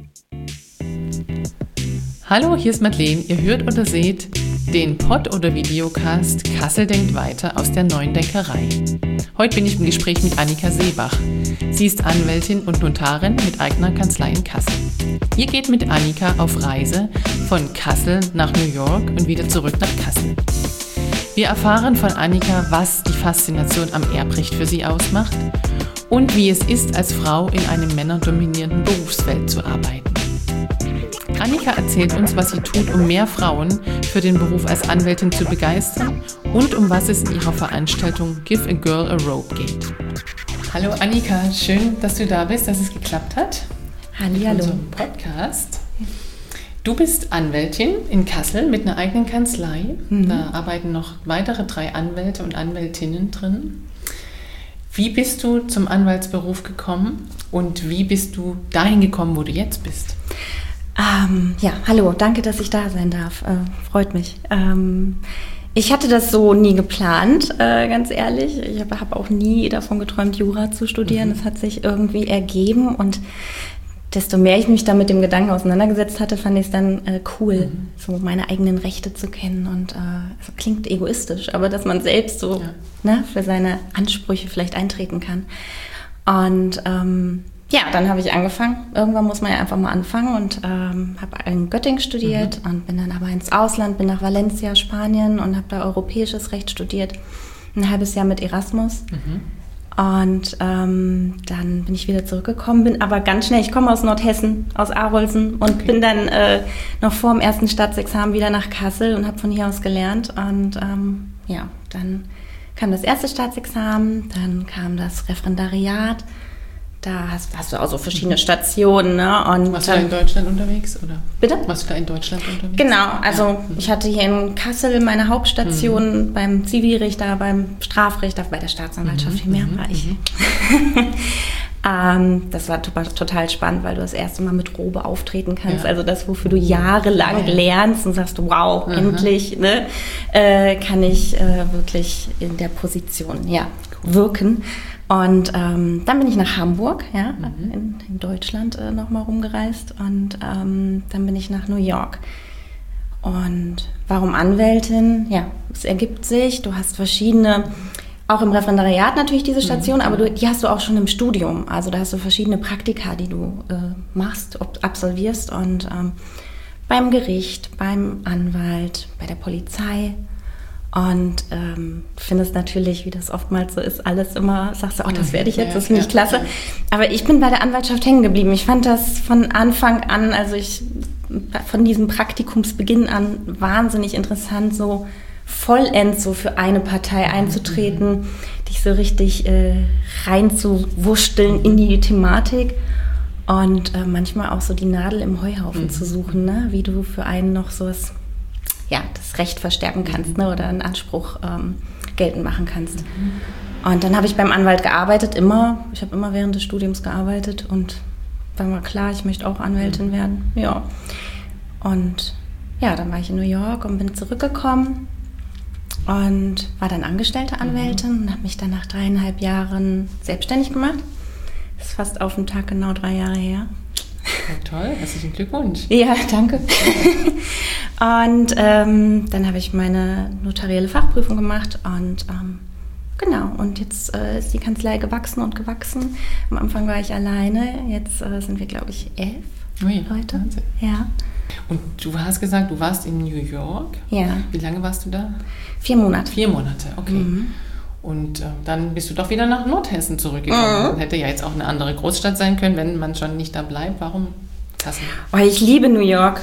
Hallo, hier ist Madeleine. Ihr hört oder seht den Pod- oder Videocast Kassel denkt weiter aus der Neuen Denkerei. Heute bin ich im Gespräch mit Annika Seebach. Sie ist Anwältin und Notarin mit eigener Kanzlei in Kassel. Ihr geht mit Annika auf Reise von Kassel nach New York und wieder zurück nach Kassel. Wir erfahren von Annika, was die Faszination am Erbrecht für sie ausmacht und wie es ist, als Frau in einem männerdominierten Berufsfeld zu arbeiten. Annika erzählt uns, was sie tut, um mehr Frauen für den Beruf als Anwältin zu begeistern und um was es in ihrer Veranstaltung Give a Girl a Rope geht. Hallo Annika, schön, dass du da bist, dass es geklappt hat. Hallihallo. Mit unserem Podcast. Du bist Anwältin in Kassel mit einer eigenen Kanzlei. Da arbeiten noch weitere 3 Anwälte und Anwältinnen drin. Wie bist du zum Anwaltsberuf gekommen und wie bist du dahin gekommen, wo du jetzt bist? Ja, hallo, danke, dass ich da sein darf. Freut mich. Ich hatte das so nie geplant, ganz ehrlich. Ich habe auch nie davon geträumt, Jura zu studieren. Das hat sich irgendwie ergeben und desto mehr ich mich dann mit dem Gedanken auseinandergesetzt hatte, fand ich es dann cool, so meine eigenen Rechte zu kennen. Und es klingt egoistisch, aber dass man selbst so für seine Ansprüche vielleicht eintreten kann. Und dann habe ich angefangen. Irgendwann muss man ja einfach mal anfangen und habe in Göttingen studiert und bin dann aber ins Ausland, bin nach Valencia, Spanien und habe da europäisches Recht studiert. Ein halbes Jahr mit Erasmus. Und dann bin ich wieder zurückgekommen, bin aber ganz schnell, ich komme aus Nordhessen, aus Arolsen und bin dann noch vor dem ersten Staatsexamen wieder nach Kassel und habe von hier aus gelernt. Und dann kam das erste Staatsexamen, dann kam das Referendariat. Da hast du auch so verschiedene Stationen. Ne? Und warst du da in Deutschland unterwegs? Oder? Bitte? Warst du da in Deutschland unterwegs? Genau, also ich hatte hier in Kassel meine Hauptstation beim Zivilrichter, beim Strafrichter, bei der Staatsanwaltschaft, viel mehr war ich. Das war total spannend, weil du das erste Mal mit Robe auftreten kannst. Also das, wofür du jahrelang lernst und sagst, wow, endlich kann ich wirklich in der Position wirken. Und dann bin ich nach Hamburg, in Deutschland nochmal rumgereist und dann bin ich nach New York. Und warum Anwältin? Ja, es ergibt sich, du hast verschiedene, auch im Referendariat natürlich diese Station, aber die hast du auch schon im Studium. Also da hast du verschiedene Praktika, die du machst, absolvierst und beim Gericht, beim Anwalt, bei der Polizei. Und findest natürlich, wie das oftmals so ist, alles immer, sagst du, das werde ich jetzt, das finde ich klasse. Aber ich bin bei der Anwaltschaft hängen geblieben. Ich fand das von Anfang an, von diesem Praktikumsbeginn an wahnsinnig interessant, so vollends so für eine Partei einzutreten, dich so richtig reinzuwurschteln in die Thematik und manchmal auch so die Nadel im Heuhaufen zu suchen, ne? Wie du für einen noch so das Recht verstärken kannst oder einen Anspruch geltend machen kannst. Und dann habe ich beim Anwalt gearbeitet, ich habe immer während des Studiums gearbeitet und war mal klar, ich möchte auch Anwältin werden. Ja. Und dann war ich in New York und bin zurückgekommen und war dann angestellte Anwältin und habe mich dann nach 3,5 Jahren selbstständig gemacht. Das ist fast auf den Tag genau 3 Jahre her. Ja, toll, herzlichen Glückwunsch. Ja, danke. Und dann habe ich meine notarielle Fachprüfung gemacht und und jetzt ist die Kanzlei gewachsen und gewachsen. Am Anfang war ich alleine, jetzt sind wir, glaube ich, 11 Leute. Wahnsinn. Ja. Und du hast gesagt, du warst in New York. Ja. Wie lange warst du da? 4 Monate. 4 Monate, okay. Und dann bist du doch wieder nach Nordhessen zurückgekommen. Hätte ja jetzt auch eine andere Großstadt sein können, wenn man schon nicht da bleibt. Warum Kassel? Ich liebe New York.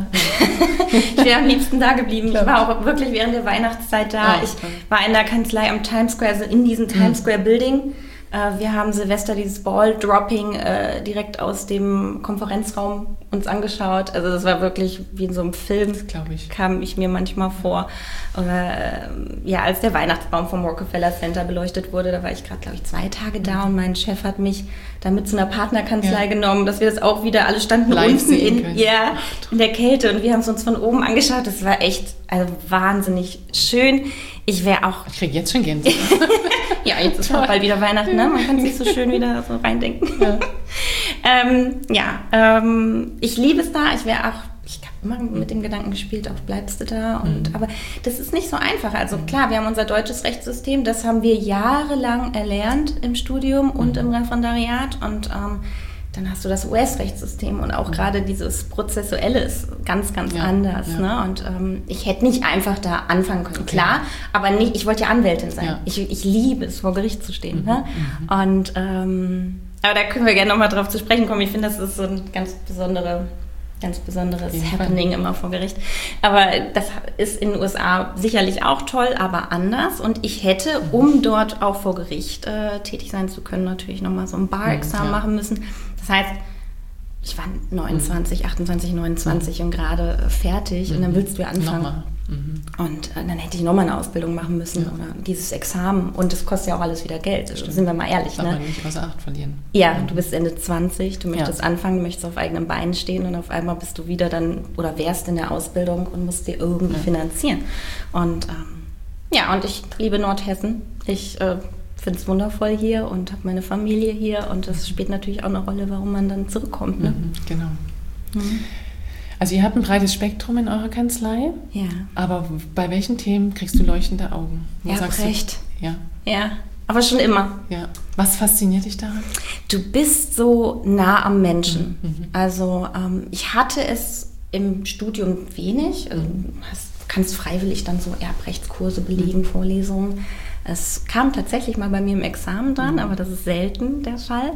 Ich wäre am liebsten da geblieben. Ich war auch wirklich während der Weihnachtszeit da. Ich war in der Kanzlei am Times Square, also in diesem Times Square Building. Wir haben Silvester dieses Ball-Dropping direkt aus dem Konferenzraum uns angeschaut. Also das war wirklich wie in so einem Film, glaube ich. Kam ich mir manchmal vor. Oder als der Weihnachtsbaum vom Rockefeller Center beleuchtet wurde, da war ich gerade, glaube ich, 2 Tage da und mein Chef hat mich dann mit zu einer Partnerkanzlei genommen, dass wir das auch wieder, alle standen live unten in der Kälte und wir haben es uns von oben angeschaut. Das war echt wahnsinnig schön. Ich kriege jetzt schon Gänsehaut. Ja, jetzt ist auch bald wieder Weihnachten, ne? Man kann sich so schön wieder so reindenken. Ich liebe es da. Ich habe immer mit dem Gedanken gespielt, auch bleibst du da. Aber das ist nicht so einfach. Also klar, wir haben unser deutsches Rechtssystem, das haben wir jahrelang erlernt im Studium und im Referendariat. Und dann hast du das US-Rechtssystem und auch gerade dieses Prozessuelle ist ganz, ganz anders. Ja. Ne? Und ich hätte nicht einfach da anfangen können, klar, aber nicht, ich wollte ja Anwältin sein. Ja. Ich liebe es, vor Gericht zu stehen. Ne? Und aber da können wir gerne nochmal drauf zu sprechen kommen. Ich finde, das ist so ein ganz besonderes Happening immer vor Gericht. Aber das ist in den USA sicherlich auch toll, aber anders. Und ich hätte, um dort auch vor Gericht tätig sein zu können, natürlich nochmal so ein Bar-Examen machen müssen. Das heißt, ich war 29, 28, 29 und gerade fertig und dann willst du ja anfangen. Und dann hätte ich nochmal eine Ausbildung machen müssen oder dieses Examen. Und das kostet ja auch alles wieder Geld, sind wir mal ehrlich. Darf man nicht außer Acht verlieren. Ja, du bist Ende 20, du möchtest anfangen, du möchtest auf eigenen Beinen stehen und auf einmal bist du wieder dann oder wärst in der Ausbildung und musst dir irgendwie finanzieren. Und und ich liebe Nordhessen. Ich finde es wundervoll hier und habe meine Familie hier und das spielt natürlich auch eine Rolle, warum man dann zurückkommt. Ne? Genau. Also ihr habt ein breites Spektrum in eurer Kanzlei, aber bei welchen Themen kriegst du leuchtende Augen? Erbrecht. Ja, aber schon immer. Ja. Was fasziniert dich daran? Du bist so nah am Menschen. Also ich hatte es im Studium wenig. Also, kannst freiwillig dann so Erbrechtskurse belegen, Vorlesungen. Es kam tatsächlich mal bei mir im Examen dran, aber das ist selten der Fall.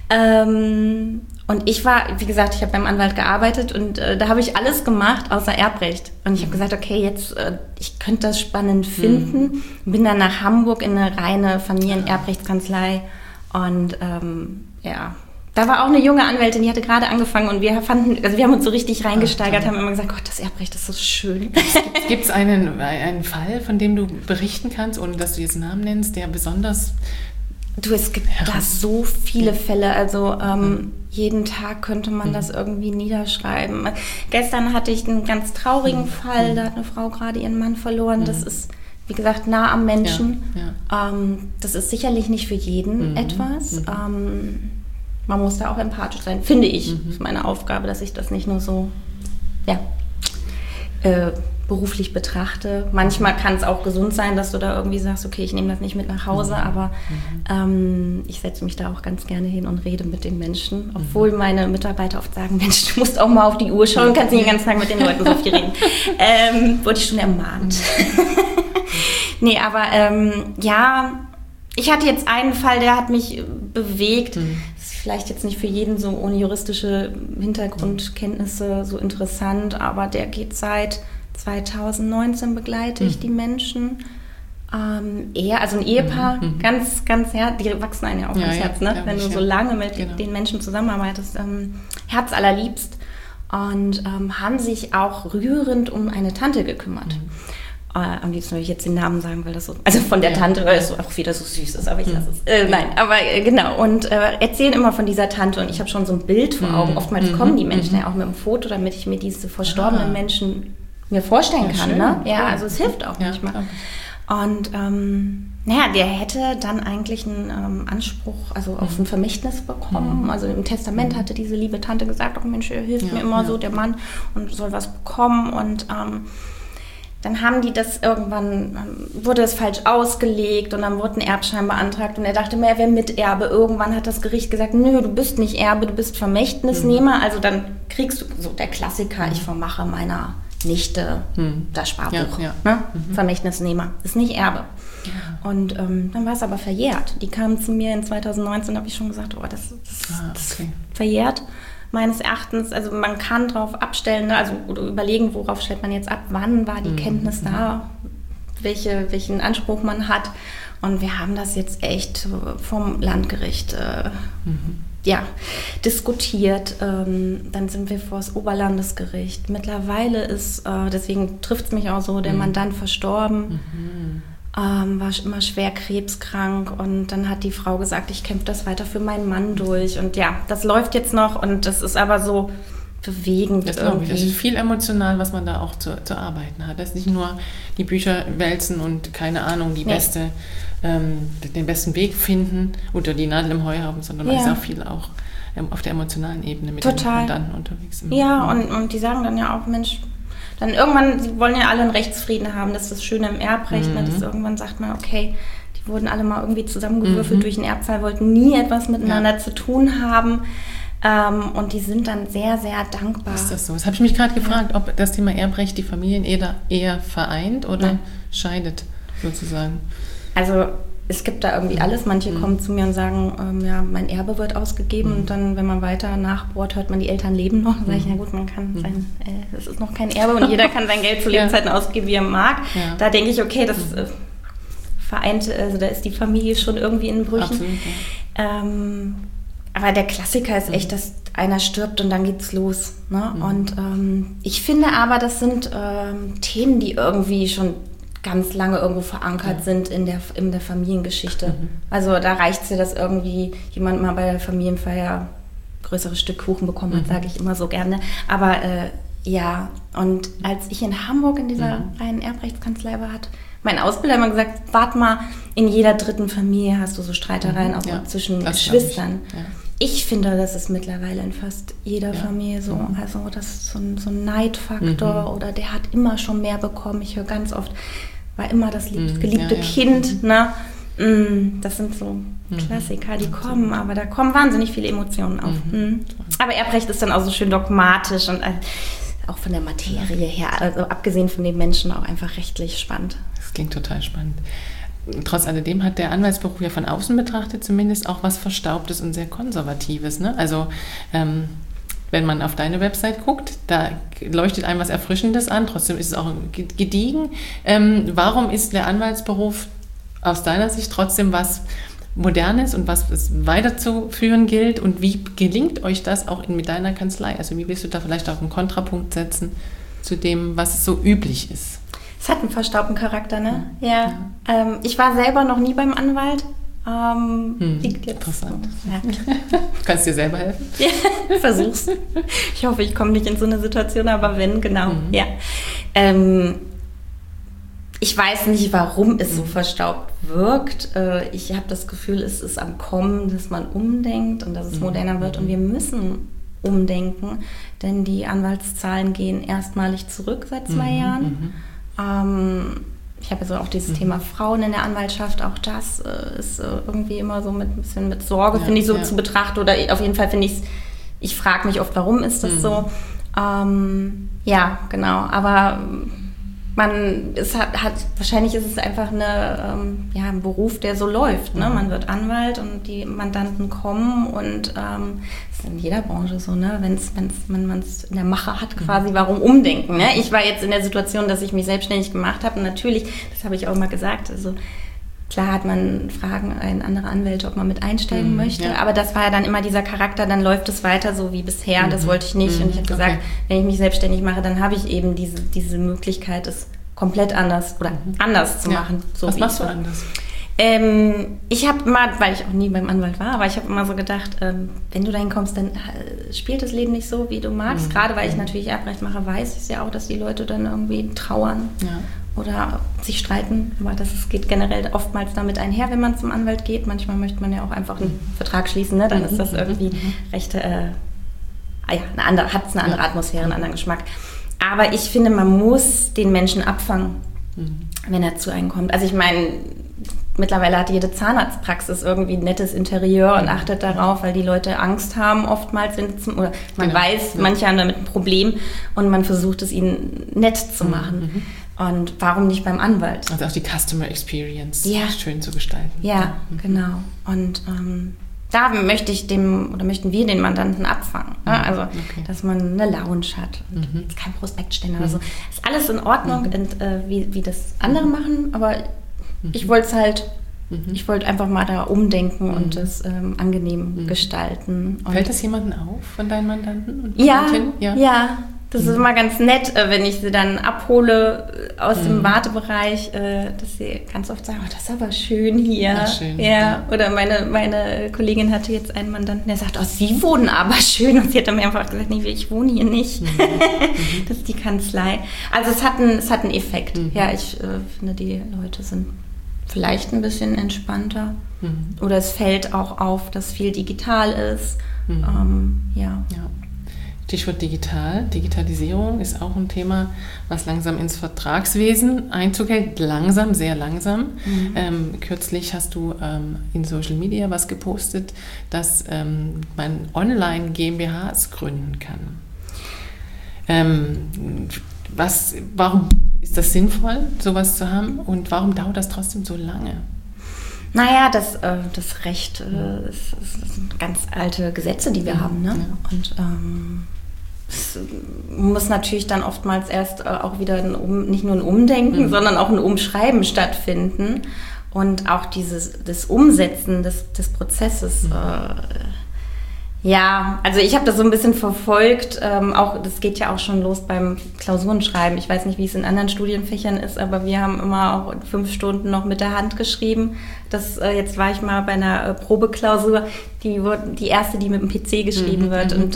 Und ich war, wie gesagt, ich habe beim Anwalt gearbeitet und da habe ich alles gemacht außer Erbrecht. Und ich habe gesagt, okay, jetzt, ich könnte das spannend finden. Bin dann nach Hamburg in eine reine Familienerbrechtskanzlei und da war auch eine junge Anwältin, die hatte gerade angefangen und wir haben uns so richtig reingesteigert, haben immer gesagt, Gott, das Erbrecht ist so schön. Gibt es einen Fall, von dem du berichten kannst, ohne dass du jetzt einen Namen nennst, der besonders... Es gibt da so viele Fälle, also jeden Tag könnte man das irgendwie niederschreiben. Gestern hatte ich einen ganz traurigen Fall, da hat eine Frau gerade ihren Mann verloren, das ist, wie gesagt, nah am Menschen. Das ist sicherlich nicht für jeden etwas. Man muss da auch empathisch sein, finde ich. Das ist meine Aufgabe, dass ich das nicht nur so beruflich betrachte. Manchmal kann es auch gesund sein, dass du da irgendwie sagst, okay, ich nehme das nicht mit nach Hause, aber ich setze mich da auch ganz gerne hin und rede mit den Menschen. Obwohl meine Mitarbeiter oft sagen, Mensch, du musst auch mal auf die Uhr schauen, kannst nicht den ganzen Tag mit den Leuten so viel reden. Wurde ich schon ermahnt. Nee, aber ich hatte jetzt einen Fall, der hat mich bewegt. Das ist vielleicht jetzt nicht für jeden so ohne juristische Hintergrundkenntnisse so interessant, aber der geht seit 2019 begleite ich die Menschen. Also ein Ehepaar, ganz, ganz die wachsen einem ja auch ans Herz, ne? Wenn du so lange mit den Menschen zusammenarbeitest, herzallerliebst und haben sich auch rührend um eine Tante gekümmert. Am liebsten würde ich jetzt den Namen sagen, weil das so, also von der Tante, weil es so auch wieder so süß ist, aber ich lasse es. Nein, aber genau. Und erzählen immer von dieser Tante und ich habe schon so ein Bild vor Augen. Oftmals kommen die Menschen ja auch mit einem Foto, damit ich mir diese verstorbenen Menschen mir vorstellen kann. Schön, ne? Ja, also es hilft auch manchmal. Okay. Und der hätte dann eigentlich einen Anspruch, also auf ein Vermächtnis bekommen. Also im Testament hatte diese liebe Tante gesagt, oh Mensch, er hilft mir immer so, der Mann, und soll was bekommen. Und dann haben die das irgendwann, wurde es falsch ausgelegt und dann wurde ein Erbschein beantragt und er dachte mir, er wäre Miterbe. Irgendwann hat das Gericht gesagt, nö, du bist nicht Erbe, du bist Vermächtnisnehmer. Also dann kriegst du so der Klassiker, ich vermache meiner Nichte das Sparbuch. Ne? Vermächtnisnehmer, ist nicht Erbe. Und dann war es aber verjährt. Die kamen zu mir in 2019, da habe ich schon gesagt, oh, das verjährt. Meines Erachtens, also man kann drauf abstellen, also oder überlegen, worauf stellt man jetzt ab, wann war die Kenntnis da, welchen Anspruch man hat. Und wir haben das jetzt echt vom Landgericht diskutiert. Dann sind wir vor das Oberlandesgericht. Mittlerweile ist, deswegen trifft es mich auch so, der Mandant verstorben. War immer schwer krebskrank und dann hat die Frau gesagt, ich kämpfe das weiter für meinen Mann durch und das läuft jetzt noch und das ist aber so bewegend. Das glaube ich, das ist viel emotional, was man da auch zu arbeiten hat. Das ist nicht nur die Bücher wälzen und keine Ahnung, den besten Weg finden oder die Nadel im Heuhaufen, sondern es ist auch viel auch auf der emotionalen Ebene mit Total. den Mandanten unterwegs. Ja, und die sagen dann ja auch, Mensch, dann irgendwann, sie wollen ja alle einen Rechtsfrieden haben, das ist das Schöne im Erbrecht, ne, dass irgendwann sagt man, okay, die wurden alle mal irgendwie zusammengewürfelt durch einen Erbfall, wollten nie etwas miteinander zu tun haben. Und die sind dann sehr, sehr dankbar. Ist das so? Das habe ich mich gerade gefragt, ob das Thema Erbrecht die Familien eher vereint oder scheidet, sozusagen. Also es gibt da irgendwie alles. Manche kommen zu mir und sagen, ja, mein Erbe wird ausgegeben. Und dann, wenn man weiter nachbohrt, hört man, die Eltern leben noch. Dann sage ich, na gut, man kann das ist noch kein Erbe und jeder kann sein Geld zu Lebzeiten ausgeben, wie er mag. Ja. Da denke ich, okay, das vereint, also da ist die Familie schon irgendwie in Brüchen. Absolut, ja. Aber der Klassiker ist echt, dass einer stirbt und dann geht's los. Ne? Und ich finde aber, das sind Themen, die irgendwie schon ganz lange irgendwo verankert sind in der Familiengeschichte. Also da reicht es ja, dass irgendwie jemand mal bei der Familienfeier größeres Stück Kuchen bekommen hat, sage ich immer so gerne. Aber ja, und als ich in Hamburg in dieser reinen Erbrechtskanzlei war, hat mein Ausbilder immer gesagt, wart mal, in jeder dritten Familie hast du so Streitereien auch zwischen Geschwistern. Ich finde, das ist mittlerweile in fast jeder Familie so. Also das ist so ein Neidfaktor oder der hat immer schon mehr bekommen. Ich höre ganz oft, war immer das geliebte Kind. Ne? Das sind so Klassiker, die kommen, aber da kommen wahnsinnig viele Emotionen auf. Aber Erbrecht ist dann auch so schön dogmatisch und auch von der Materie her, also abgesehen von den Menschen auch einfach rechtlich spannend. Das klingt total spannend. Trotz alledem hat der Anwaltsberuf ja von außen betrachtet zumindest auch was Verstaubtes und sehr Konservatives. Ne? Also wenn man auf deine Website guckt, da leuchtet einem was Erfrischendes an, trotzdem ist es auch gediegen. Warum ist der Anwaltsberuf aus deiner Sicht trotzdem was Modernes und was es weiterzuführen gilt? Und wie gelingt euch das auch mit deiner Kanzlei? Also wie willst du da vielleicht auch einen Kontrapunkt setzen zu dem, was so üblich ist? Es hat einen verstaubten Charakter, ne? Ja. Ich war selber noch nie beim Anwalt. Liegt jetzt interessant. So. Ja. Du kannst dir selber helfen? Ja, versuch's. Ich hoffe, ich komme nicht in so eine Situation, aber wenn, genau. Ja. Ich weiß nicht, warum es so verstaubt wirkt. Ich habe das Gefühl, es ist am Kommen, dass man umdenkt und dass es moderner wird. Und wir müssen umdenken, denn die Anwaltszahlen gehen erstmalig zurück seit 2 Jahren. Ich habe also auch dieses Thema Frauen in der Anwaltschaft, auch das ist irgendwie immer so ein bisschen mit Sorge, finde ich, so zu betrachten. Oder auf jeden Fall finde ich frage mich oft, warum ist das so? Ja, genau, aber wahrscheinlich ist es einfach ein Beruf, der so läuft. Ne? Man wird Anwalt und die Mandanten kommen und das ist in jeder Branche so, ne? Wenn man es in der Mache hat quasi, warum umdenken? Ne? Ich war jetzt in der Situation, dass ich mich selbstständig gemacht habe und natürlich, das habe ich auch mal gesagt, also klar hat man Fragen an andere Anwälte, ob man mit einsteigen möchte, aber das war ja dann immer dieser Charakter, dann läuft es weiter so wie bisher, das wollte ich nicht und ich habe gesagt, wenn ich mich selbstständig mache, dann habe ich eben diese Möglichkeit, es komplett anders oder anders zu machen. So was machst du anders? Ich habe immer, weil ich auch nie beim Anwalt war, aber ich habe immer so gedacht, wenn du dahin kommst, dann spielt das Leben nicht so, wie du magst. Gerade weil ich natürlich Erbrecht mache, weiß ich ja auch, dass die Leute dann irgendwie trauern oder sich streiten. Aber geht generell oftmals damit einher, wenn man zum Anwalt geht. Manchmal möchte man ja auch einfach einen Vertrag schließen, ne? Dann ist das irgendwie recht, hat es eine andere Atmosphäre, einen anderen Geschmack. Aber ich finde, man muss den Menschen abfangen, wenn er zu einem kommt. Also ich meine, mittlerweile hat jede Zahnarztpraxis irgendwie ein nettes Interieur und achtet darauf, weil die Leute Angst haben oftmals, oder man weiß, manche haben damit ein Problem und man versucht es ihnen nett zu machen. Und warum nicht beim Anwalt? Also auch die Customer Experience schön zu gestalten. Ja, genau. Und da möchten wir den Mandanten abfangen. Ne? Also, dass man eine Lounge hat und jetzt kein Prospektständer oder so. Ist alles in Ordnung, und, wie das andere machen, aber ich wollte es halt, ich wollte einfach mal da umdenken und das angenehm gestalten. Und fällt das jemandem auf von deinen Mandanten? Und ja. Das ist immer ganz nett, wenn ich sie dann abhole aus dem Wartebereich, dass sie ganz oft sagen, oh, das ist aber schön hier. Ja, schön. Ja. Oder meine Kollegin hatte jetzt einen Mandanten, der sagt, oh, Sie wohnen aber schön. Und sie hat dann mir einfach gesagt, nee, ich wohne hier nicht. Das ist die Kanzlei. Also es hat einen Effekt. Ja, ich finde, die Leute sind vielleicht ein bisschen entspannter. Oder es fällt auch auf, dass viel digital ist. Ja. Stichwort Digitalisierung ist auch ein Thema, was langsam ins Vertragswesen Einzug hält. Langsam, sehr langsam. Kürzlich hast du in Social Media was gepostet, dass man online GmbHs gründen kann. Warum ist das sinnvoll, sowas zu haben? Und warum dauert das trotzdem so lange? Naja, das Recht das sind ganz alte Gesetze, die wir haben. Ne? Ja. Und es muss natürlich dann oftmals erst auch wieder nicht nur ein Umdenken, sondern auch ein Umschreiben stattfinden. Und auch das Umsetzen des Prozesses. Ja, also ich habe das so ein bisschen verfolgt. Das geht ja auch schon los beim Klausurenschreiben. Ich weiß nicht, wie es in anderen Studienfächern ist, aber wir haben immer auch 5 Stunden noch mit der Hand geschrieben. Jetzt war ich mal bei einer Probeklausur, die erste, die mit dem PC geschrieben wird. Und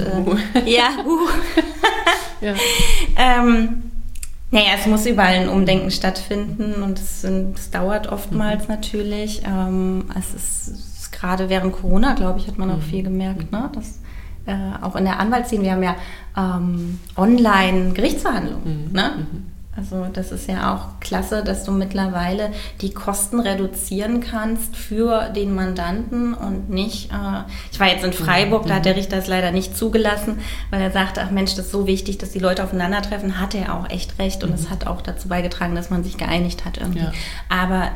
naja, es muss überall ein Umdenken stattfinden und es dauert oftmals natürlich. Es ist gerade während Corona, glaube ich, hat man auch viel gemerkt, ne? Dass auch in der Anwaltsszene, wir haben ja Online-Gerichtsverhandlungen, ne? Also das ist ja auch klasse, dass du mittlerweile die Kosten reduzieren kannst für den Mandanten und nicht, ich war jetzt in Freiburg, da hat der Richter es leider nicht zugelassen, weil er sagte, ach Mensch, das ist so wichtig, dass die Leute aufeinandertreffen, hat er auch echt recht und es hat auch dazu beigetragen, dass man sich geeinigt hat irgendwie. Ja. Aber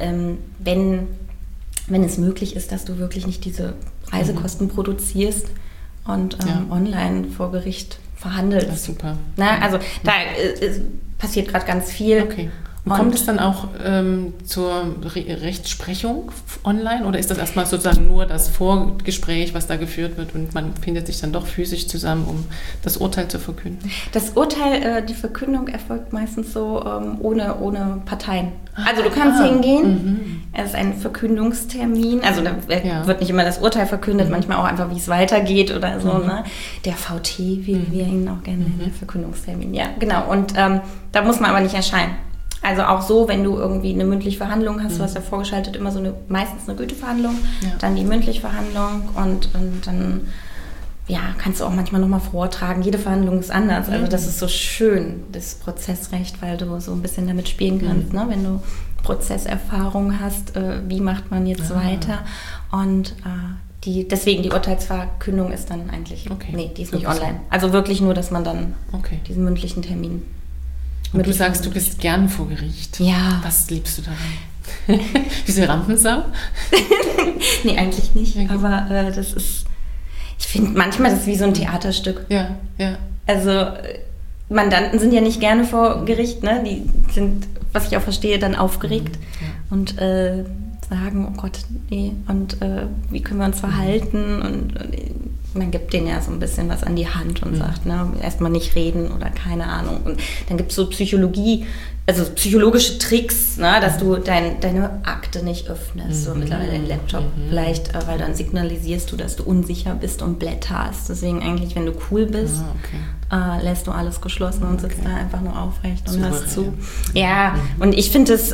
wenn es möglich ist, dass du wirklich nicht diese Reisekosten produzierst und online vor Gericht verhandelst. Das ist super. Na, also da passiert gerade ganz viel. Okay. Und kommt es dann auch zur Rechtsprechung online oder ist das erstmal sozusagen nur das Vorgespräch, was da geführt wird und man findet sich dann doch physisch zusammen, um das Urteil zu verkünden? Das Urteil, die Verkündung erfolgt meistens so ohne Parteien. Also du kannst hingehen, es ist ein Verkündungstermin, also da wird nicht immer das Urteil verkündet, manchmal auch einfach, wie es weitergeht oder so. Ne? Der VT, wie wir ihn auch gerne nennen, der Verkündungstermin. Ja, genau. Und da muss man aber nicht erscheinen. Also auch so, wenn du irgendwie eine mündliche Verhandlung hast, du hast ja vorgeschaltet immer meistens eine Güteverhandlung, dann die mündliche Verhandlung und dann kannst du auch manchmal nochmal vortragen. Jede Verhandlung ist anders. Also das ist so schön, das Prozessrecht, weil du so ein bisschen damit spielen kannst, ne? Wenn du Prozesserfahrung hast, wie macht man jetzt weiter und deswegen die Urteilsverkündung ist dann eigentlich, die ist nicht online. Also wirklich nur, dass man dann diesen mündlichen Termin. Und du sagst, du bist gern vor Gericht. Ja. Was liebst du daran? Diese Rampensau? Nee, eigentlich nicht. Okay. Aber das ist, ich finde manchmal das ist wie so ein Theaterstück. Ja. Also Mandanten sind ja nicht gerne vor Gericht, ne? Die sind, was ich auch verstehe, dann aufgeregt und sagen, oh Gott, nee, und wie können wir uns verhalten? Und man gibt denen ja so ein bisschen was an die Hand und sagt, ne, erstmal nicht reden oder keine Ahnung. Und dann gibt es so psychologische Tricks, ne, dass du deine Akte nicht öffnest, so mittlerweile den Laptop. Vielleicht, weil dann signalisierst du, dass du unsicher bist und blätterst. Deswegen eigentlich, wenn du cool bist, lässt du alles geschlossen und sitzt da einfach nur aufrecht und hörst zu. Ja, und ich finde das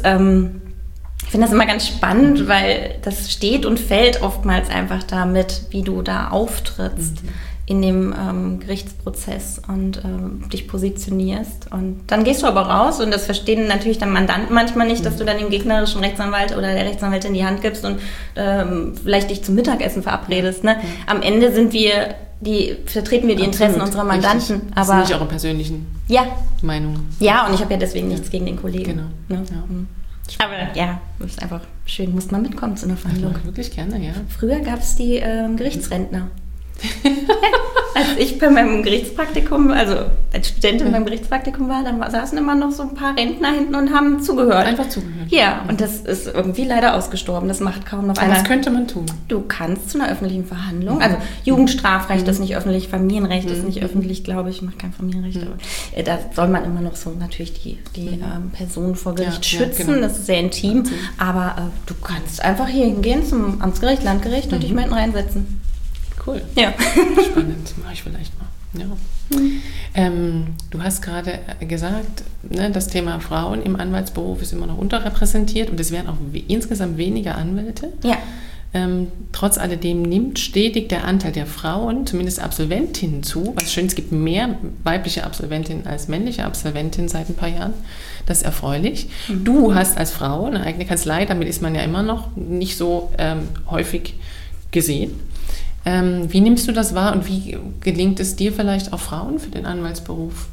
immer ganz spannend, weil das steht und fällt oftmals einfach damit, wie du da auftrittst in dem Gerichtsprozess und dich positionierst. Und dann gehst du aber raus und das verstehen natürlich dann Mandanten manchmal nicht, dass du dann dem gegnerischen Rechtsanwalt oder der Rechtsanwältin die Hand gibst und vielleicht dich zum Mittagessen verabredest. Ne? Am Ende vertreten wir die Interessen unserer Mandanten. Richtig. Das sind nicht eure persönlichen Meinungen. Ja, und ich habe ja deswegen nichts gegen den Kollegen. Genau. Ne? Ja. Aber das ist einfach schön, muss man mitkommen zu einer Verhandlung. Ja, wirklich gerne, ja. Früher gab es die Gerichtsrentner. Als ich bei meinem Gerichtspraktikum, also als Studentin beim Gerichtspraktikum war, dann saßen immer noch so ein paar Rentner hinten und haben zugehört. Einfach zugehört. Ja, und das ist irgendwie leider ausgestorben. Das macht kaum noch einer. Was könnte man tun? Du kannst zu einer öffentlichen Verhandlung, also Jugendstrafrecht ist nicht öffentlich, Familienrecht ist nicht öffentlich, glaube ich, macht kein Familienrecht. Aber da soll man immer noch so natürlich die Person vor Gericht schützen. Genau. Das ist sehr intim. Aber du kannst einfach hier hingehen zum Amtsgericht, Landgericht und dich mal hinten reinsetzen. Cool. Ja. Spannend. Mache ich vielleicht mal. Ja. Du hast gerade gesagt, ne, das Thema Frauen im Anwaltsberuf ist immer noch unterrepräsentiert und es werden auch insgesamt weniger Anwälte. Ja. trotz alledem nimmt stetig der Anteil der Frauen, zumindest Absolventinnen, zu. Was schön, es gibt mehr weibliche Absolventinnen als männliche Absolventinnen seit ein paar Jahren. Das ist erfreulich. Du hast als Frau eine eigene Kanzlei, damit ist man ja immer noch nicht so häufig gesehen. Wie nimmst du das wahr und wie gelingt es dir vielleicht auch Frauen für den Anwaltsberuf?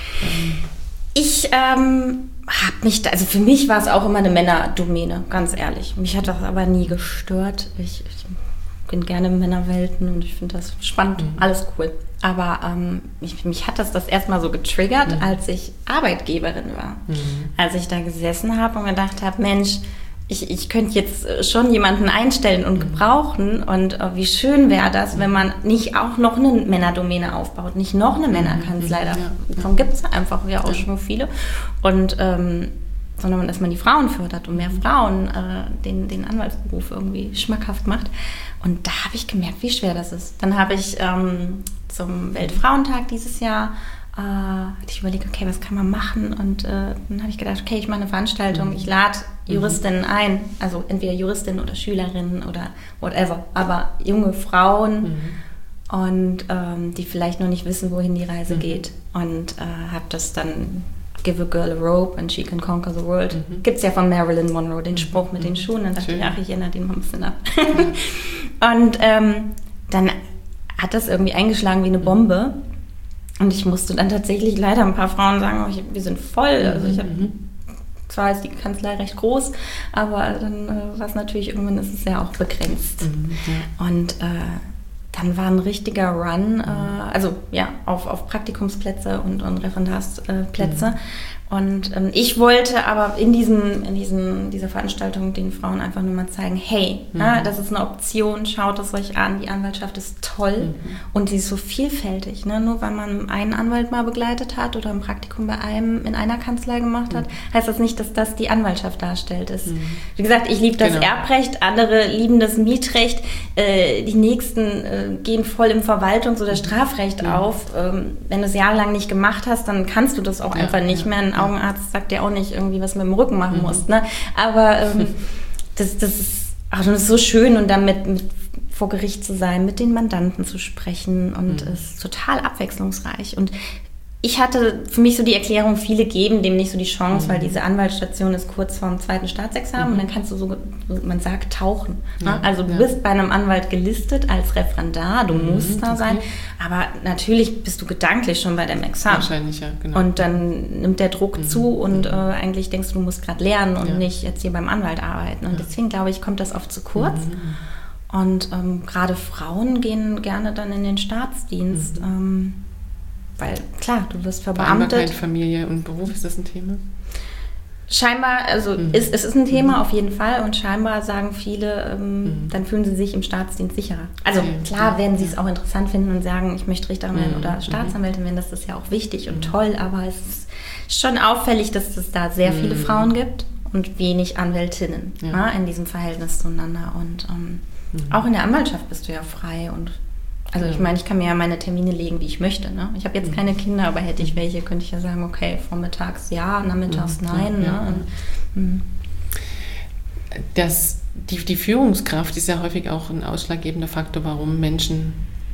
Ich habe mich, also für mich war es auch immer eine Männerdomäne, ganz ehrlich. Mich hat das aber nie gestört. Ich bin gerne in Männerwelten und ich finde das spannend, alles cool. Aber mich hat das erstmal so getriggert, als ich Arbeitgeberin war. Als ich da gesessen habe und gedacht habe, Mensch, ich könnte jetzt schon jemanden einstellen und gebrauchen und wie schön wäre das, wenn man nicht auch noch eine Männerdomäne aufbaut, nicht noch eine Männerkanzlei, davon gibt es einfach ja auch schon viele, und sondern dass man die Frauen fördert und mehr Frauen den Anwaltsberuf irgendwie schmackhaft macht. Und da habe ich gemerkt, wie schwer das ist. Dann habe ich zum Weltfrauentag dieses Jahr hatte ich überlegt, okay, was kann man machen? Und dann habe ich gedacht, okay, ich mache eine Veranstaltung, ich lade Juristinnen ein, also entweder Juristinnen oder Schülerinnen oder whatever, aber junge Frauen und die vielleicht noch nicht wissen, wohin die Reise geht. Und habe das dann Give a girl a rope and she can conquer the world. Gibt es ja von Marilyn Monroe, den Spruch mit den Schuhen. Dann dachte ich, ach, ich erinnere den mal ein bisschen ab. Und dann hat das irgendwie eingeschlagen wie eine Bombe. Und ich musste dann tatsächlich leider ein paar Frauen sagen, oh, wir sind voll. Also ich habe, zwar ist die Kanzlei recht groß, aber dann war es natürlich, irgendwann ist es ja auch begrenzt. Und dann war ein richtiger Run, also ja, auf Praktikumsplätze und Referendarsplätze. Und ich wollte aber in dieser Veranstaltung den Frauen einfach nur mal zeigen, hey, das ist eine Option, schaut es euch an, die Anwaltschaft ist toll und sie ist so vielfältig. Ne? Nur weil man einen Anwalt mal begleitet hat oder ein Praktikum bei einem in einer Kanzlei gemacht hat, heißt das nicht, dass das die Anwaltschaft darstellt. Wie gesagt, ich liebe das Erbrecht, andere lieben das Mietrecht, die Nächsten gehen voll im Verwaltungs- oder Strafrecht auf. Wenn du es jahrelang nicht gemacht hast, dann kannst du das auch einfach nicht mehr. Ein Augenarzt sagt dir auch nicht irgendwie, was du mit dem Rücken machen musst. Ne? Aber das ist so schön, und damit vor Gericht zu sein, mit den Mandanten zu sprechen, und es ist total abwechslungsreich. Und ich hatte für mich so die Erklärung, viele geben dem nicht so die Chance, weil diese Anwaltsstation ist kurz vorm zweiten Staatsexamen und dann kannst du so, man sagt, tauchen. Ne? Also du bist bei einem Anwalt gelistet als Referendar, du musst da sein, aber natürlich bist du gedanklich schon bei dem Examen. Wahrscheinlich, ja, genau. Und dann nimmt der Druck zu und eigentlich denkst du musst gerade lernen und nicht jetzt hier beim Anwalt arbeiten. Und deswegen, glaube ich, kommt das oft zu kurz. Und gerade Frauen gehen gerne dann in den Staatsdienst, weil, klar, du wirst verbeamtet. Vereinbarkeit, Familie und Beruf, ist das ein Thema? Scheinbar, also es ist ein Thema auf jeden Fall, und scheinbar sagen viele, dann fühlen sie sich im Staatsdienst sicherer. Also klar werden sie es auch interessant finden und sagen, ich möchte Richterin oder Staatsanwältin werden, das ist ja auch wichtig und toll, aber es ist schon auffällig, dass es da sehr viele Frauen gibt und wenig Anwältinnen in diesem Verhältnis zueinander. Und auch in der Anwaltschaft bist du ja frei, und also ich meine, ich kann mir ja meine Termine legen, wie ich möchte. Ne? Ich habe jetzt keine Kinder, aber hätte ich welche, könnte ich ja sagen, okay, vormittags ja, nachmittags nein. Ne? Die Führungskraft ist ja häufig auch ein ausschlaggebender Faktor, warum Menschen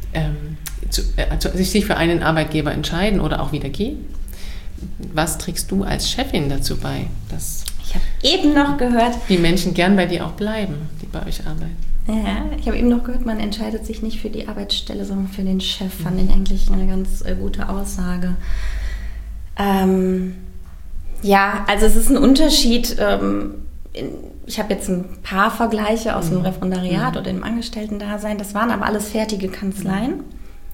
sich für einen Arbeitgeber entscheiden oder auch wieder gehen. Was trägst du als Chefin dazu bei, dass ich habe eben noch gehört, die Menschen gern bei dir auch bleiben, die bei euch arbeiten? Ja, ich habe eben noch gehört, man entscheidet sich nicht für die Arbeitsstelle, sondern für den Chef. Fand ich eigentlich eine ganz gute Aussage. Ja, also es ist ein Unterschied. Ich habe jetzt ein paar Vergleiche aus dem Referendariat oder dem Angestellten-Dasein. Das waren aber alles fertige Kanzleien.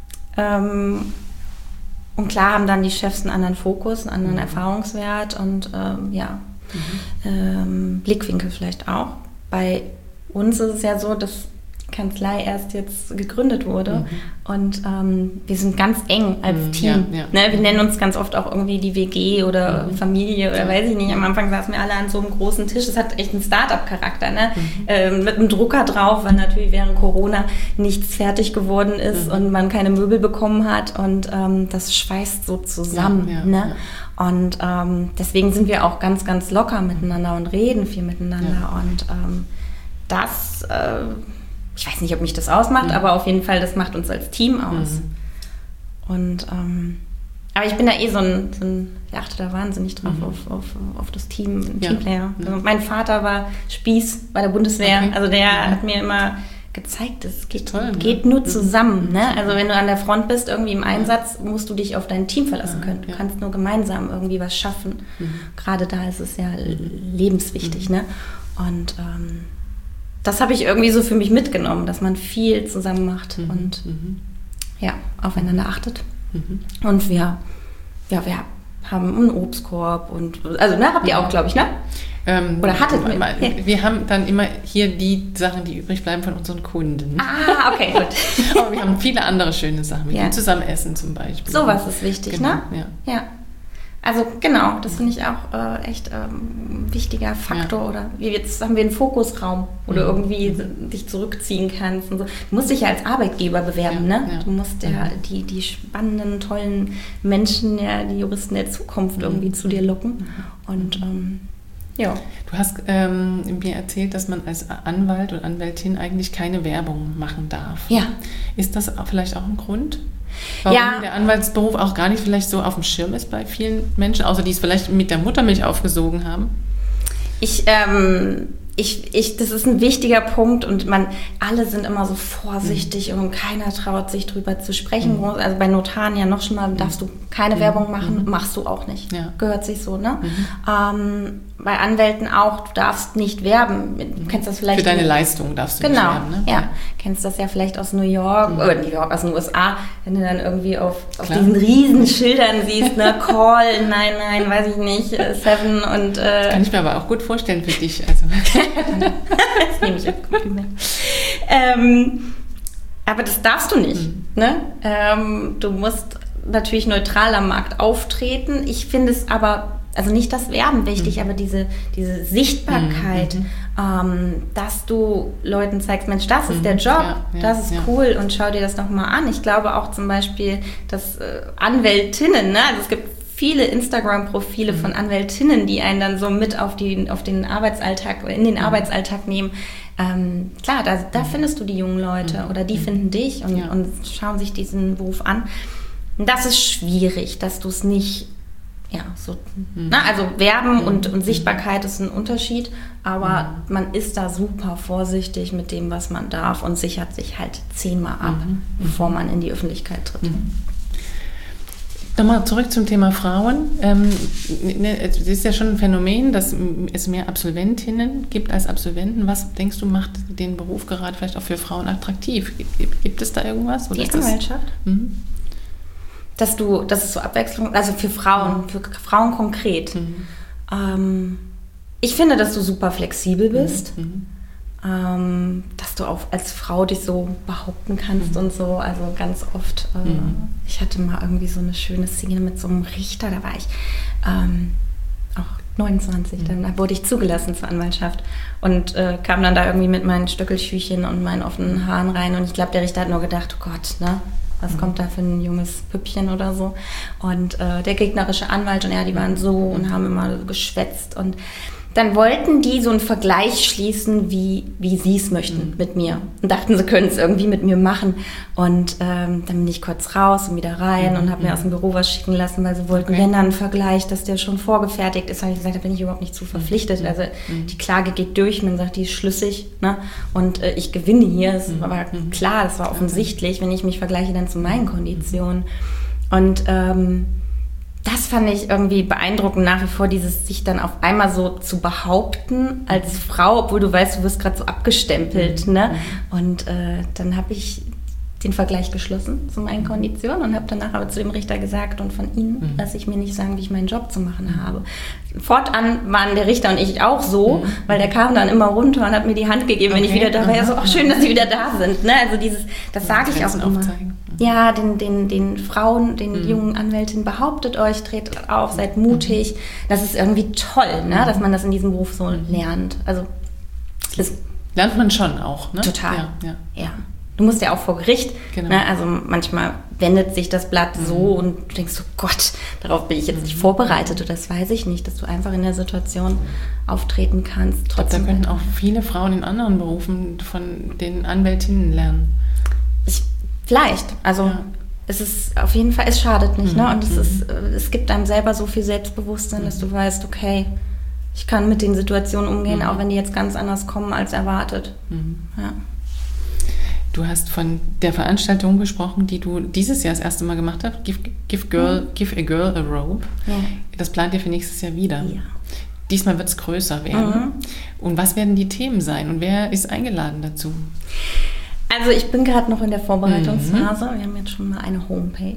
Und klar haben dann die Chefs einen anderen Fokus, einen anderen Erfahrungswert und Blickwinkel vielleicht auch. Bei uns ist es ja so, dass die Kanzlei erst jetzt gegründet wurde und wir sind ganz eng als Team. Ne, wir nennen uns ganz oft auch irgendwie die WG oder Familie oder weiß ich nicht. Am Anfang saßen wir alle an so einem großen Tisch. Es hat echt einen Start-up-Charakter, ne? Mit einem Drucker drauf, weil natürlich während Corona nichts fertig geworden ist und man keine Möbel bekommen hat, und das schweißt so zusammen. Ne? Und deswegen sind wir auch ganz, ganz locker miteinander und reden viel miteinander und das ich weiß nicht, ob mich das ausmacht, aber auf jeden Fall, das macht uns als Team aus. Und aber ich bin da so ich achte da wahnsinnig drauf auf das Team, ein Teamplayer. Also mein Vater war Spieß bei der Bundeswehr, also der hat mir immer gezeigt, es geht nur zusammen. Ne? Also wenn du an der Front bist, irgendwie im Einsatz, musst du dich auf dein Team verlassen können. Du kannst nur gemeinsam irgendwie was schaffen. Gerade da ist es ja lebenswichtig. Ne? Und das habe ich irgendwie so für mich mitgenommen, dass man viel zusammen macht und aufeinander achtet. Und wir haben einen Obstkorb und habt ihr auch, glaube ich, ne? Oder hattet ihr? Wir haben dann immer hier die Sachen, die übrig bleiben von unseren Kunden. Ah, okay, gut. Aber wir haben viele andere schöne Sachen. Wir gehen zusammen essen zum Beispiel. Sowas ist wichtig, genau, ne? Ja. Also genau, das finde ich auch echt ein wichtiger Faktor. Oder jetzt haben wir einen Fokusraum, wo du irgendwie dich zurückziehen kannst. Und so. Du musst dich ja als Arbeitgeber bewerben, ne? Ja. Du musst die spannenden, tollen Menschen, die Juristen der Zukunft irgendwie zu dir locken. Und Du hast mir erzählt, dass man als Anwalt oder Anwältin eigentlich keine Werbung machen darf. Ja. Ist das vielleicht auch ein Grund? Warum der Anwaltsberuf auch gar nicht vielleicht so auf dem Schirm ist bei vielen Menschen, außer die es vielleicht mit der Muttermilch aufgesogen haben? Das ist ein wichtiger Punkt und alle sind immer so vorsichtig und keiner traut sich drüber zu sprechen. Also bei Notaren ja noch schon mal, darfst du keine Werbung machen, machst du auch nicht. Ja. Gehört sich so, ne? Bei Anwälten auch, du darfst nicht werben. Du kennst das vielleicht. Für deine Leistung darfst du nicht werben, ne? Ja. Kennst das ja vielleicht aus New York, aus den USA, wenn du dann irgendwie auf diesen riesen Schildern siehst, ne? Call, nein, weiß ich nicht, 7 und... Das kann ich mir aber auch gut vorstellen für dich. Also. Das nehme ich als Kompliment. Aber das darfst du nicht, ne? Du musst natürlich neutral am Markt auftreten. Ich finde es aber... Also nicht das Werben wichtig, aber diese Sichtbarkeit, dass du Leuten zeigst, Mensch, das ist der Job, das ist cool und schau dir das doch mal an. Ich glaube auch zum Beispiel, dass Anwältinnen, ne? Also es gibt viele Instagram-Profile von Anwältinnen, die einen dann so mit auf den Arbeitsalltag, in den Arbeitsalltag nehmen. Klar, da findest du die jungen Leute oder die finden dich und schauen sich diesen Beruf an. Und das ist schwierig, dass du es nicht... also Werben und Sichtbarkeit ist ein Unterschied, aber man ist da super vorsichtig mit dem, was man darf und sichert sich halt 10-mal ab, bevor man in die Öffentlichkeit tritt. Nochmal zurück zum Thema Frauen. Es ist ja schon ein Phänomen, dass es mehr Absolventinnen gibt als Absolventen. Was denkst du, macht den Beruf gerade vielleicht auch für Frauen attraktiv? Gibt es da irgendwas? Oder die Anwaltschaft? Dass es so Abwechslung, also für Frauen konkret. Ich finde, dass du super flexibel bist, dass du auch als Frau dich so behaupten kannst und so, also ganz oft, ich hatte mal irgendwie so eine schöne Szene mit so einem Richter, da war ich auch 29, dann wurde ich zugelassen zur Anwaltschaft und kam dann da irgendwie mit meinen Stöckelschüchen und meinen offenen Haaren rein und ich glaube, der Richter hat nur gedacht, oh Gott, ne? Was kommt da für ein junges Püppchen oder so? Und der gegnerische Anwalt und die waren so und haben immer so geschwätzt. Und dann wollten die so einen Vergleich schließen, wie sie es möchten mit mir. Und dachten, sie können es irgendwie mit mir machen. Und dann bin ich kurz raus und wieder rein und habe mir aus dem Büro was schicken lassen, weil sie wollten, wenn dann ein Vergleich, dass der schon vorgefertigt ist. Habe ich gesagt, da bin ich überhaupt nicht zu verpflichtet. Also die Klage geht durch und dann sagt, die ist schlüssig. Ne? Und ich gewinne hier. Das war klar, das war offensichtlich, wenn ich mich vergleiche dann zu meinen Konditionen. Und das fand ich irgendwie beeindruckend nach wie vor, sich dann auf einmal so zu behaupten als Frau, obwohl du weißt, du wirst gerade so abgestempelt. Ne? Und dann habe ich den Vergleich geschlossen zu meinen Konditionen und habe danach aber zu dem Richter gesagt und von Ihnen lasse ich mir nicht sagen, wie ich meinen Job zu machen habe. Fortan waren der Richter und ich auch so, weil der kam dann immer runter und hat mir die Hand gegeben, wenn ich wieder da war. Ja, so, ach, schön, dass Sie wieder da sind. Ne? Also das sage ich auch immer. Ja, den Frauen, den jungen Anwältinnen, behauptet euch, tretet auf, seid mutig. Das ist irgendwie toll, ne? Dass man das in diesem Beruf so lernt. Also das lernt man schon auch, ne? Total. Ja. du musst ja auch vor Gericht, Genau. ne? Also manchmal wendet sich das Blatt so und du denkst so, Gott, darauf bin ich jetzt nicht vorbereitet oder das weiß ich nicht, dass du einfach in der Situation auftreten kannst. Ich glaube, da könnten auch viele Frauen in anderen Berufen von den Anwältinnen lernen. Vielleicht, also es ist auf jeden Fall, es schadet nicht, ne? Und es gibt einem selber so viel Selbstbewusstsein, dass du weißt, okay, ich kann mit den Situationen umgehen, auch wenn die jetzt ganz anders kommen als erwartet. Ja. Du hast von der Veranstaltung gesprochen, die du dieses Jahr das erste Mal gemacht hast. Give a Girl a Rope. Ja. Das plant ihr für nächstes Jahr wieder. Ja. Diesmal wird es größer werden. Und was werden die Themen sein? Und wer ist eingeladen dazu? Also ich bin gerade noch in der Vorbereitungsphase. Wir haben jetzt schon mal eine Homepage.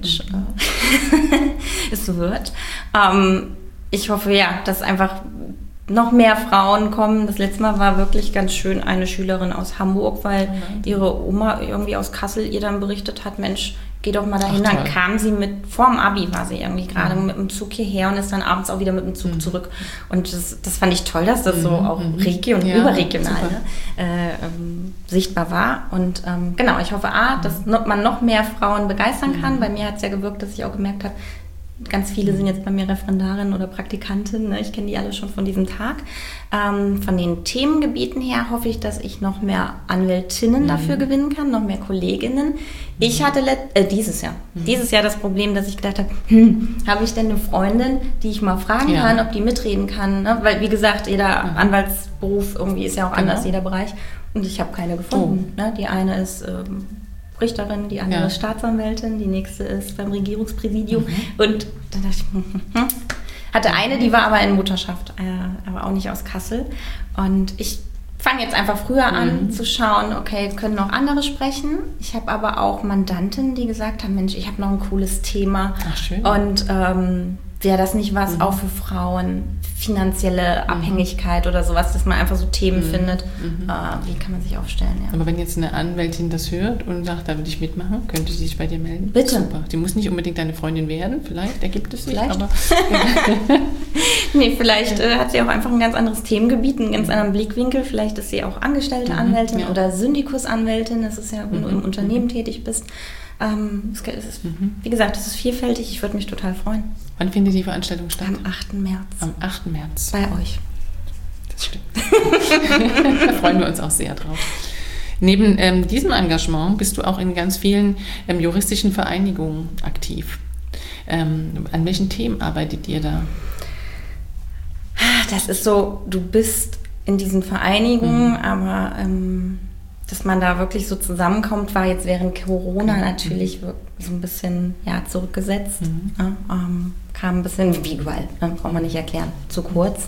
Es wird. Ich hoffe, ja, dass einfach noch mehr Frauen kommen. Das letzte Mal war wirklich ganz schön eine Schülerin aus Hamburg, weil ihre Oma irgendwie aus Kassel ihr dann berichtet hat, Mensch, geh doch mal dahin. Dann kam sie vorm Abi war sie irgendwie gerade mit dem Zug hierher und ist dann abends auch wieder mit dem Zug zurück. Und das fand ich toll, dass das so auch überregional sichtbar war. Und genau, ich hoffe, dass man noch mehr Frauen begeistern kann. Bei mir hat es ja gewirkt, dass ich auch gemerkt habe, ganz viele sind jetzt bei mir Referendarinnen oder Praktikantinnen. Ne? Ich kenne die alle schon von diesem Tag. Von den Themengebieten her hoffe ich, dass ich noch mehr Anwältinnen dafür gewinnen kann, noch mehr Kolleginnen. Ich hatte dieses Jahr das Problem, dass ich gedacht habe, habe ich denn eine Freundin, die ich mal fragen kann, ob die mitreden kann? Ne? Weil, wie gesagt, jeder Anwaltsberuf irgendwie ist ja auch anders, jeder Bereich. Und ich habe keine gefunden. Ne? Die eine ist Richterin, die andere ist Staatsanwältin, die nächste ist beim Regierungspräsidium. Und dann dachte ich, hatte eine, die war aber in Mutterschaft, aber auch nicht aus Kassel. Und ich fange jetzt einfach früher an zu schauen, okay, können noch andere sprechen. Ich habe aber auch Mandanten, die gesagt haben, Mensch, ich habe noch ein cooles Thema. Ach, schön. Und wäre das nicht was auch für Frauen, finanzielle Abhängigkeit oder sowas, dass man einfach so Themen findet, wie kann man sich aufstellen. Ja. Aber wenn jetzt eine Anwältin das hört und sagt, da würde ich mitmachen, könnte sie sich bei dir melden? Bitte. Super. Die muss nicht unbedingt deine Freundin werden, vielleicht ergibt es sich, aber... Nee, vielleicht hat sie auch einfach ein ganz anderes Themengebiet, einen ganz anderen Blickwinkel. Vielleicht ist sie auch angestellte Anwältin oder Syndikusanwältin, das ist ja, wenn du im Unternehmen tätig bist. Wie gesagt, es ist vielfältig, ich würde mich total freuen. Wann findet die Veranstaltung statt? Am 8. März. Am 8. März. Bei euch. Das stimmt. Da freuen wir uns auch sehr drauf. Neben diesem Engagement bist du auch in ganz vielen juristischen Vereinigungen aktiv. An welchen Themen arbeitet ihr da? Das ist so, du bist in diesen Vereinigungen, aber dass man da wirklich so zusammenkommt, war jetzt während Corona natürlich so ein bisschen zurückgesetzt. Kam ein bisschen, wie überall, braucht man nicht erklären, zu kurz.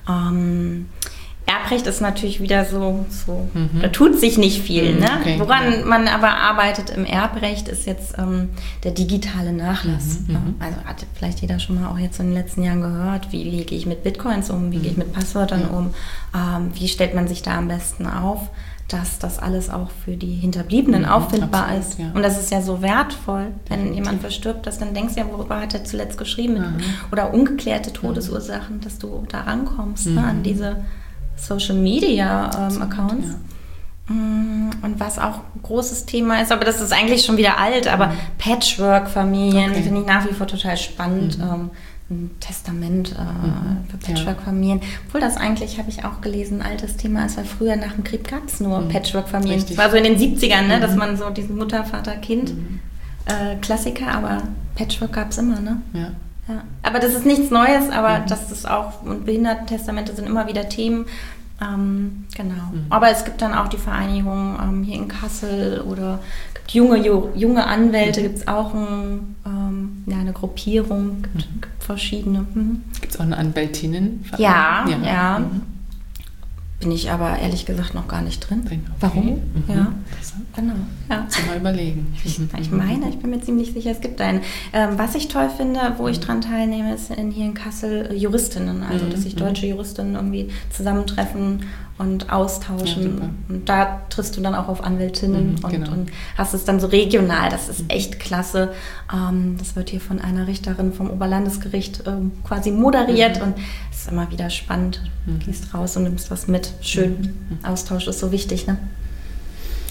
Erbrecht ist natürlich wieder so da tut sich nicht viel. Ne? Okay, woran man aber arbeitet im Erbrecht, ist jetzt der digitale Nachlass. Also hat vielleicht jeder schon mal auch jetzt in den letzten Jahren gehört, wie gehe ich mit Bitcoins um, wie gehe ich mit Passwörtern um, wie stellt man sich da am besten auf, dass das alles auch für die Hinterbliebenen auffindbar absolut, ist. Ja. Und das ist ja so wertvoll, wenn jemand verstirbt, dass dann denkst du ja, worüber hat er zuletzt geschrieben? Oder ungeklärte Todesursachen, dass du da rankommst an diese Social Media Accounts. Ja. Und was auch ein großes Thema ist, aber das ist eigentlich schon wieder alt, aber Patchwork-Familien finde ich nach wie vor total spannend. Ein Testament für Patchwork-Familien. Obwohl das eigentlich, habe ich auch gelesen, ein altes Thema ist, weil früher nach dem Krieg gab es nur Patchwork-Familien. Das war so in den 70ern, ne, dass man so diesen Mutter, Vater, Kind Klassiker, aber Patchwork gab es immer, ne? Ja. Aber das ist nichts Neues, aber das ist auch, und Behindertentestamente sind immer wieder Themen. Genau. Aber es gibt dann auch die Vereinigung hier in Kassel oder gibt junge Anwälte, gibt es auch eine Gruppierung, gibt verschiedene. Gibt es auch eine Anwältinnen? Ja. Bin ich aber ehrlich gesagt noch gar nicht drin. Okay. Warum? Ja, genau. Ja. Mal überlegen. Ich bin mir ziemlich sicher, es gibt einen. Was ich toll finde, wo ich dran teilnehme, ist hier in Kassel Juristinnen. Also, dass sich deutsche Juristinnen irgendwie zusammentreffen und austauschen. Ja, und da triffst du dann auch auf Anwältinnen und hast es dann so regional. Das ist echt klasse. Das wird hier von einer Richterin vom Oberlandesgericht quasi moderiert und es ist immer wieder spannend. Gehst raus und nimmst was mit. Schön. Austausch ist so wichtig, ne?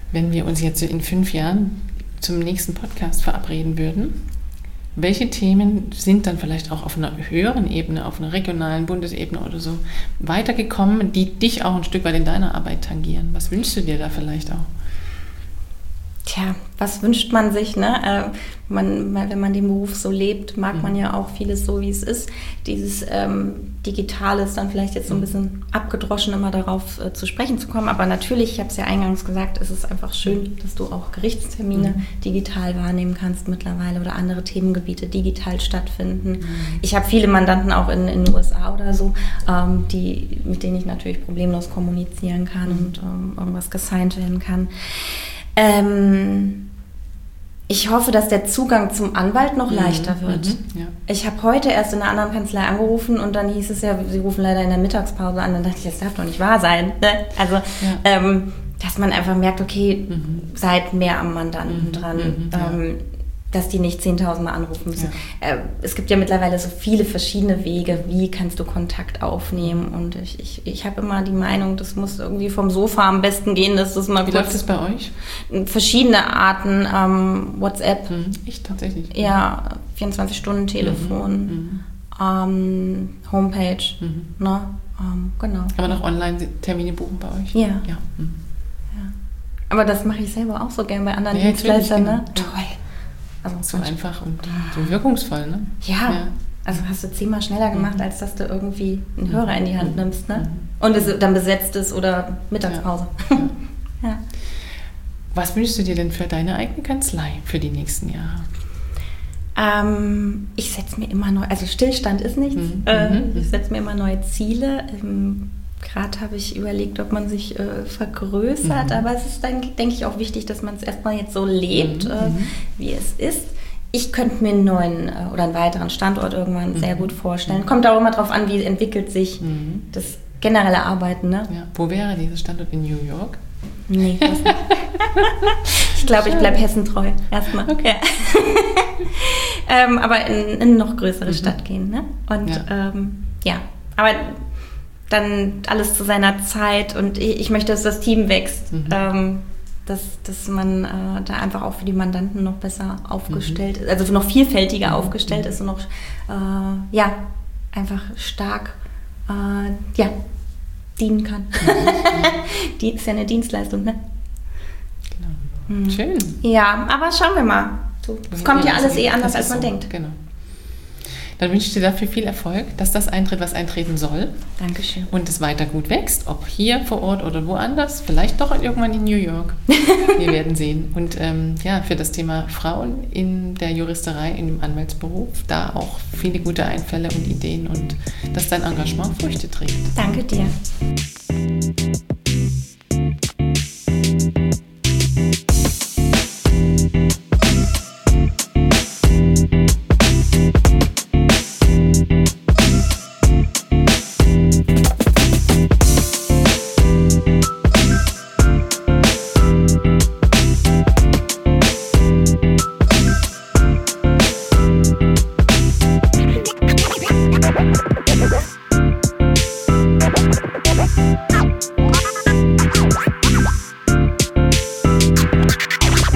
Wenn wir uns jetzt in 5 Jahren zum nächsten Podcast verabreden würden, welche Themen sind dann vielleicht auch auf einer höheren Ebene, auf einer regionalen Bundesebene oder so weitergekommen, die dich auch ein Stück weit in deiner Arbeit tangieren? Was wünschst du dir da vielleicht auch? Tja, was wünscht man sich, ne? Wenn man den Beruf so lebt, mag man ja auch vieles so, wie es ist. Dieses Digitale ist dann vielleicht jetzt so ein bisschen abgedroschen, immer darauf zu sprechen zu kommen. Aber natürlich, ich habe es ja eingangs gesagt, es ist einfach schön, dass du auch Gerichtstermine digital wahrnehmen kannst mittlerweile oder andere Themengebiete digital stattfinden. Ich habe viele Mandanten auch in den USA oder so, mit denen ich natürlich problemlos kommunizieren kann und irgendwas gesigned werden kann. Ich hoffe, dass der Zugang zum Anwalt noch leichter wird. Ja. Ich habe heute erst in einer anderen Kanzlei angerufen und dann hieß es ja, sie rufen leider in der Mittagspause an. Dann dachte ich, das darf doch nicht wahr sein. Ne? Also, dass man einfach merkt, okay, seid mehr am Mandanten dran. Dass die nicht 10.000 Mal anrufen müssen. Ja. Es gibt ja mittlerweile so viele verschiedene Wege, wie kannst du Kontakt aufnehmen. Und ich habe immer die Meinung, das muss irgendwie vom Sofa am besten gehen, dass das mal Wie läuft das bei euch? Verschiedene Arten, WhatsApp. Ich tatsächlich. Ja, 24-Stunden-Telefon, Homepage, ne? Genau. Kann man auch Online-Termine buchen bei euch? Ja. Ja. Aber das mache ich selber auch so gern bei anderen Dienstleistern, ne? Toll. Also so einfach und so wirkungsvoll, ne? Ja, also hast du 10-mal schneller gemacht, als dass du irgendwie einen Hörer in die Hand nimmst, ne? Und es dann besetzt ist oder Mittagspause. Ja. Was wünschst du dir denn für deine eigene Kanzlei für die nächsten Jahre? Ich setze mir immer also Stillstand ist nichts. Ich setze mir immer neue Ziele. Gerade habe ich überlegt, ob man sich vergrößert, aber es ist dann, denke ich, auch wichtig, dass man es erstmal jetzt so lebt, wie es ist. Ich könnte mir einen neuen oder einen weiteren Standort irgendwann sehr gut vorstellen. Kommt auch immer darauf an, wie entwickelt sich das generelle Arbeiten. Ne? Ja. Wo wäre dieser Standort, in New York? Nee, das nicht. Ich glaube, ich bleibe Hessen treu erstmal. Okay. Aber in eine noch größere Stadt gehen. Ne? Und aber dann alles zu seiner Zeit und ich möchte, dass das Team wächst, dass man da einfach auch für die Mandanten noch besser aufgestellt ist, also noch vielfältiger aufgestellt ist und noch einfach stark dienen kann. Die ist ja eine Dienstleistung, ne? Genau. Schön. Ja, aber schauen wir mal. Es kommt ja alles anders, als man denkt. Genau. Dann wünsche ich dir dafür viel Erfolg, dass das eintritt, was eintreten soll. Dankeschön. Und es weiter gut wächst, ob hier vor Ort oder woanders, vielleicht doch irgendwann in New York. Wir werden sehen. Und für das Thema Frauen in der Juristerei, in dem Anwaltsberuf, da auch viele gute Einfälle und Ideen und dass dein Engagement Früchte trägt. Danke dir.